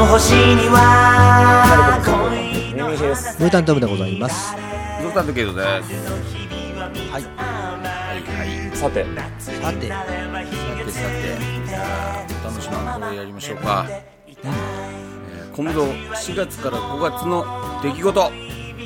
星には恋のムータントムでございます。 ゾウタントケイトです。 はいはいはい。 さてじゃあお楽しみにこれやりましょうか。今度4月から5月の出来事。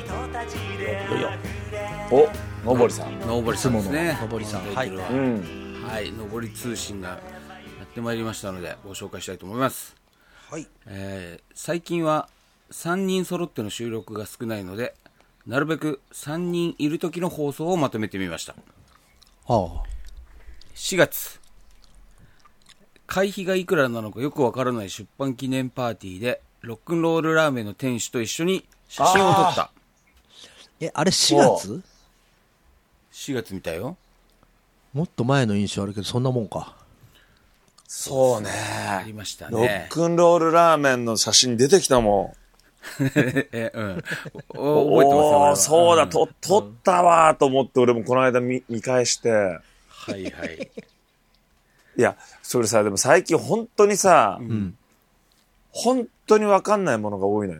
おのぼりさん、 のぼりさんですね。 のぼりさん、 はい、 はい、 のぼり通信がやってまいりましたのでご紹介したいと思います。 はい。 最近は3人揃っての収録が少ないので、なるべく3人いる時の放送をまとめてみました。 はあ、 4月、会費がいくらなのかよくわからない出版記念パーティーでロックンロールラーメンの店主と一緒に写真を撮った。 あれ4月 ？4月見たよ。 もっと前の印象あるけどそんなもんか。 そうね。 ありましたね。 ロックンロールラーメンの写真出てきたもん。 覚えてますよ。 おー、そうだ、撮ったわーと思って俺もこの間見返して。 はいはい。 いや、それさ、でも最近本当にさ、本当にわかんないものが多いのよ。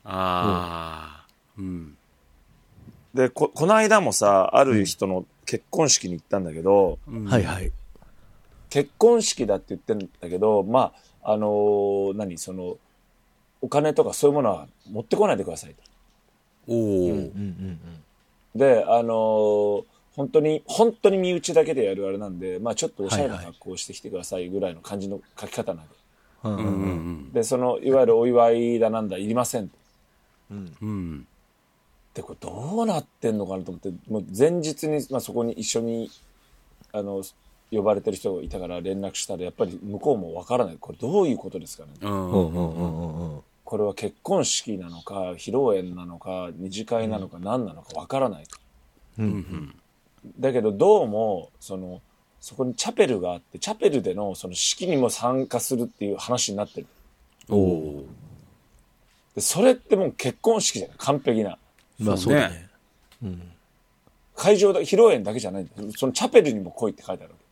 で、この間もさ、ある人の結婚式に行ったんだけど、 はいはい。 結婚式だって言ってんだけど、まあ、お金とかそういうものは持ってこないでくださいと。で、本当に身内だけでやるあれなんで、まあちょっとおしゃれな格好をしてきてくださいぐらいの感じの書き方なんで。で、いわゆるお祝いだなんだいりませんと。で、これどうなってんのかなと思って、もう前日に、まあそこに一緒に、呼ばれてる人がいたから連絡したら、やっぱり向こうもわからない。これどういうことですかね。これは結婚式なのか、披露宴なのか、二次会なのか、何なのかわからないと。だけどどうも、そこにチャペルがあって、チャペルでのその式にも参加するっていう話になってる。で、それってもう結婚式じゃない。完璧な。 まあそうだね。 会場だ、披露宴だけじゃないんだ。そのチャペルにも来いって書いてあるわけ。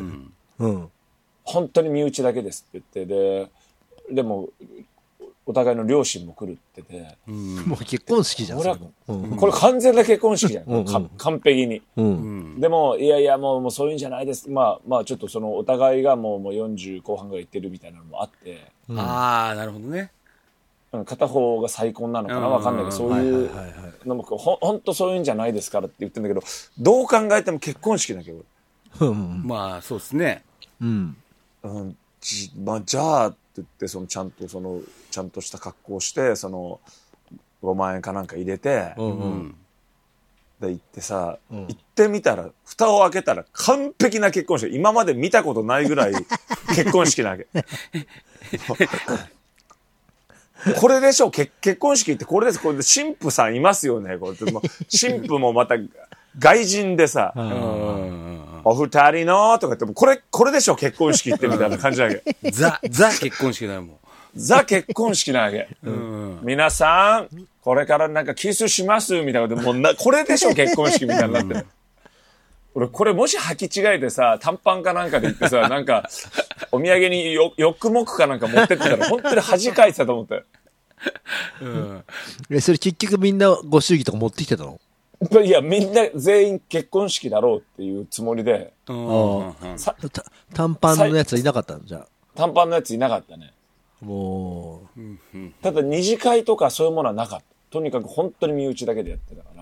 本当に身内だけですって言って、でも、お互いの両親も来るって言ってて。 もう結婚式じゃん。 これ完全な結婚式じゃん。完璧に。でも、いやいや、もうそういうんじゃないです。まあ、ちょっとお互いがもう40後半ぐらい行ってるみたいなのもあって。 なるほどね。 片方が再婚なのかなわかんないけど、そういうのも、ほんとそういうんじゃないですからって言ってるんだけど、どう考えても結婚式だけど。 まあ、そうですね。 まあ、じゃあって言って、ちゃんとした格好をして、5万円かなんか入れて、で、行ってさ、行ってみたら、蓋を開けたら完璧な結婚式。今まで見たことないぐらい結婚式なわけ。これでしょ、結婚式ってこれです。これで神父さんいますよね。これ神父もまた外人でさ、お二人のとか言って、これでしょ、結婚式ってみたいな感じなわけ。 ザ結婚式だよ、もう。 ザ結婚式なわけ。皆さん、これからなんかキスしますみたいなことで、もうこれでしょ、結婚式みたいになってる。俺、これもし履き違えてさ、短パンかなんかで行ってさ、なんか、お土産にヨックモックかなんか持ってってたら、本当に恥かいてたと思って。 それ結局みんなご祝儀とか持ってきてたの？ いや、みんな全員結婚式だろうっていうつもりで。 短パンのやつはいなかったのじゃあ。 短パンのやついなかったね。 もう。 ただ二次会とかそういうものはなかった。とにかく本当に身内だけでやってたから。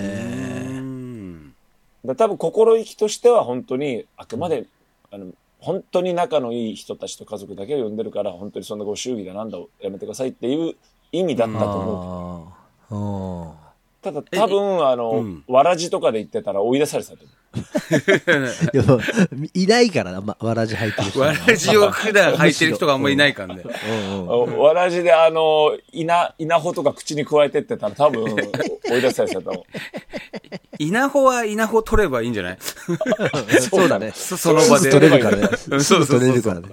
多分心意気としては本当にあくまで、本当に仲のいい人たちと家族だけを呼んでるから、本当にそんなご祝儀だなんだをやめてくださいっていう意味だったと思う。ただ多分わらじとかで言ってたら追い出されてたと思う。いないからな、わらじ履いてる人。 わらじを普段履いてる人があんまりいないからね。 わらじで稲穂とか口に加えてってたら多分追い出されてたと思う。 稲穂は稲穂取ればいいんじゃない？ そうだね。 その場で。 取れるからね。 そう取れるからね。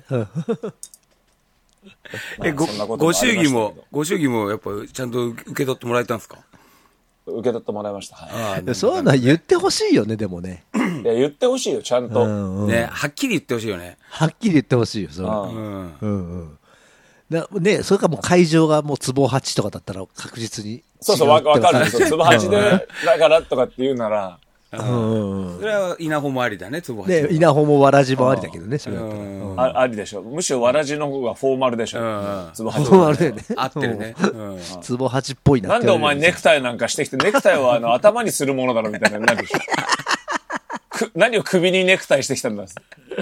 ご祝儀もやっぱちゃんと受け取ってもらえたんですか？ 受け取ってもらいました。 そういうのは言ってほしいよね、でもね。 いや、言ってほしいよ、ちゃんと。 ね、はっきり言ってほしいよね。 はっきり言ってほしいよ、それ。 ね、それかもう会場がもう壺8とかだったら確実に。 そうそう、わかるんですよ。壺8で、だからとかって言うなら。 それは稲穂もありだね、壺ね、 8。 稲穂もわらじもありだけどね、それだったら。 ありでしょ。むしろわらじの方がフォーマルでしょ。壺8。 フォーマルだよね。 合ってるね。 壺8っぽいなって。 なんでお前ネクタイなんかしてきて、ネクタイは頭にするものだろみたいな、なんでしょ。何を首にネクタイしてきたんだ。 ス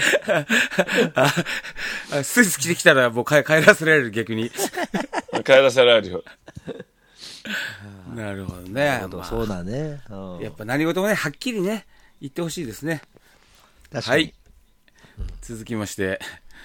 ーツ着てきたらもう帰らせられる、逆に。 帰らせられるよ。 なるほどね。 そうだね。 やっぱ何事もね、はっきりね、言ってほしいですね。はい。続きまして、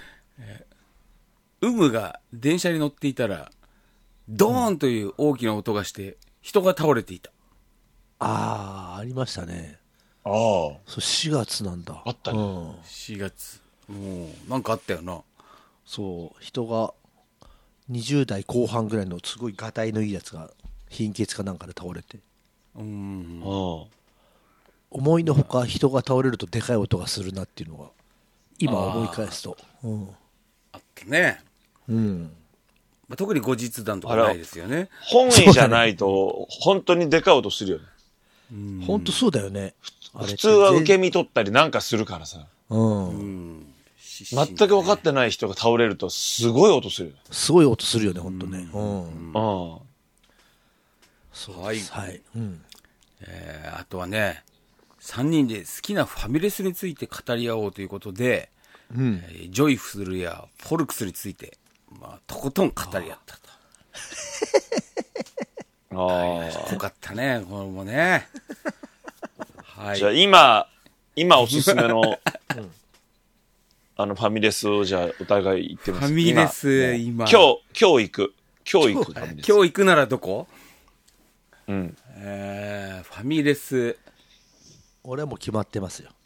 有無が電車に乗っていたら、ドーンという大きな音がして、人が倒れていた。 ありましたね。 ああ。 そう、4月なんだ。 あったね。 4月。もう、なんかあったよな。 そう、人が20代後半ぐらいのすごいがたいのいいやつが貧血かなんかで倒れて。思いのほか人が倒れるとでかい音がするなっていうのが、今思い返すと。 あったね。特に後日談とかないですよね。 本意じゃないと、本当にでかい音するよね。 本当そうだよね。 普通は受け身取ったりなんかするからさ。全く分かってない人が倒れるとすごい音する。 すごい音するよね、本当ね。 はい。 はい。 あとはね、3人で好きなファミレスについて語り合おうということで、ジョイフルやフォルクスについて、とことん語り合ったと。濃かったね、これもね。はい。 じゃあ今おすすめの、ファミレスをじゃあお互い行ってみます。 ファミレス、今日行く。今日行くならどこ？ ファミレス。 俺はもう決まってますよ。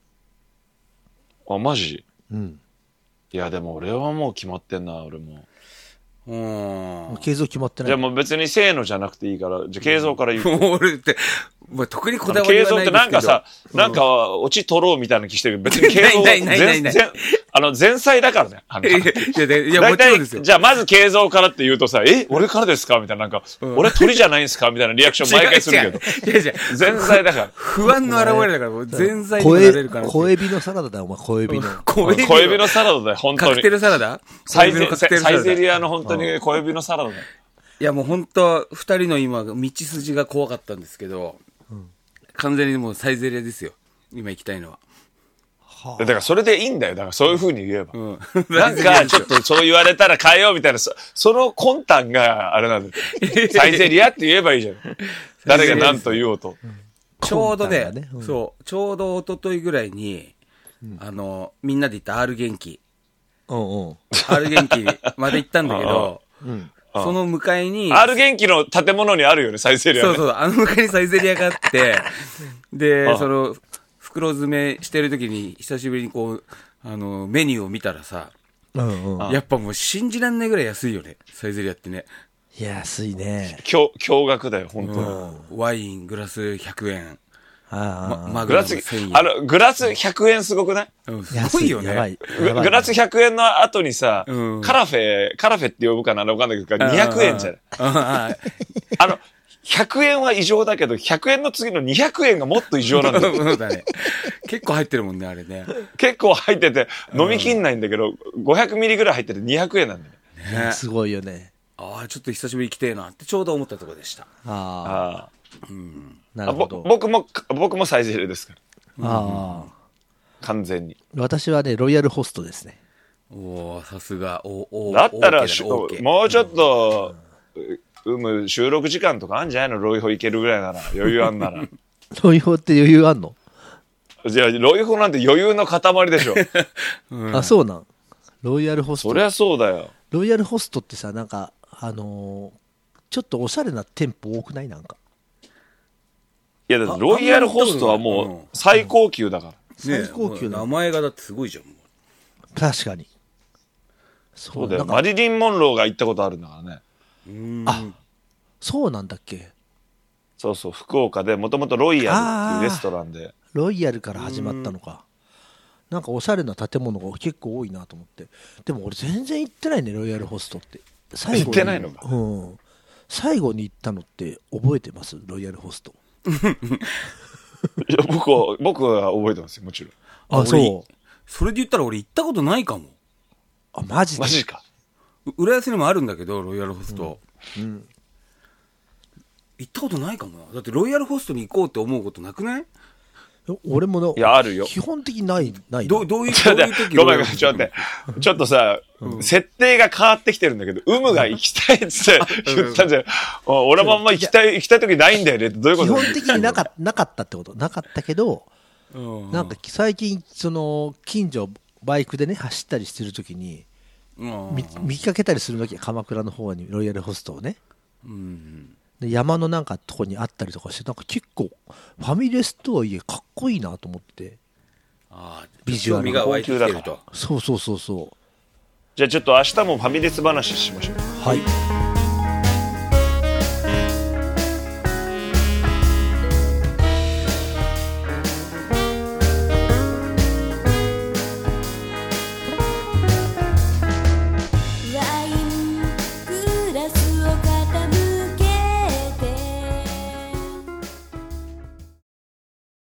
マジ？ いや、でも俺はもう決まってんな、俺も。 継続決まってない。 じゃあもう別にせーのじゃなくていいから、じゃあ継続から言う。 俺って、特にこだわりはないんですけど。継続ってなんかさ、なんかオチ取ろうみたいな気してるけど、別に継続前菜だからね。 いや、もちろんですよ。 じゃあまず継続からって言うとさ、俺からですかみたいな、なんか、俺鳥じゃないんですかみたいなリアクション毎回するけど。前菜だから。 不安の表れだから、前菜になれるから。 小エビのサラダだよ、お前、小エビの。 小エビのサラダだよ、本当に。 カクテルサラダ？ サイゼリアの本当に小エビのサラダだよ。 いや、もう本当二人の今、道筋が怖かったんですけど、完全にもうサイゼリアですよ。今行きたいのは。 だからそれでいいんだよ。だからそういう風に言えば。なんかちょっとそう言われたら変えようみたいな、その魂胆があれなんだよ。サイゼリアって言えばいいじゃん。誰が何と言おうと。 ちょうどね、そう、ちょうど一昨日ぐらいに、みんなで行ったR元気。R元気まで行ったんだけど、その向かいに。 R元気の建物にあるよね、サイゼリアね。 そう、向かいにサイゼリアがあって、で、袋詰めしてる時に久しぶりにこう、メニューを見たらさ、やっぱもう信じらんないぐらい安いよね、サイゼリアってね。 安いね。 驚愕だよ、本当に。ワイン、グラス100円。 マグラス、グラス100円すごくない？ すごいよね。 グラス100円の後にさ、カラフェって呼ぶかなわかんないけど、200円じゃない。100円は異常だけど、100円の次の200円がもっと異常なんだよ。 そうだね。結構入ってるもんね、あれね。 結構入ってて、飲みきんないんだけど、500ミリぐらい入ってて200円なんだよね。すごいよね。 ちょっと久しぶりに来てえなってちょうど思ったところでした。 なるほど。 僕もサイゼリアですから。完全に。 私はね、ロイヤルホストですね。 さすが。 だったら、もうちょっと、収録時間とかあんじゃないの？ロイホ行けるぐらいなら、余裕あんなら。 ロイホって余裕あんの？ じゃあ、ロイホなんて余裕の塊でしょ。 そうなん。ロイヤルホスト。 そりゃそうだよ。 ロイヤルホストってさ、なんか、ちょっとおしゃれな店舗多くない？なんか。 いや、だってロイヤルホストはもう最高級だから。 最高級名前がだってすごいじゃん。 確かに。 そうだよ。マリリン・モンローが行ったことあるんだからね。 そうなんだっけ？ そう、福岡でもともとロイヤルっていうレストランで。 ロイヤルから始まったのか。 なんかおしゃれな建物が結構多いなと思って。でも俺全然行ってないね、ロイヤルホストって。 最後に行ってないのか。 最後に行ったのって覚えてます？ロイヤルホスト。 いや僕は覚えてますよ、もちろん。 あ、そう。 それで言ったら俺行ったことないかも。 あ、マジで？ マジか。 浦安にもあるんだけど、ロイヤルホスト。行ったことないかもな。だってロイヤルホストに行こうって思うことなくない？ 俺もいや、あるよ。 基本的にない。 どういう時ごめん、ちょっとさ、設定が変わってきてるんだけど、が行きたいって言ったんじゃん。俺もあんま行きたい時ないんだよねって、どういうこと？ 基本的になかったってこと。なかったけど、なんか最近、近所、バイクでね、走ったりしてる時に、見かけたりするわけ、鎌倉の方にロイヤルホストをね。で山のなんかとこにあったりとかして、なんか結構ファミレスとはいえかっこいいなと思って。 ビジュアルが湧いてきてると。 そう。 じゃあちょっと明日もファミレス話しましょう。 はい。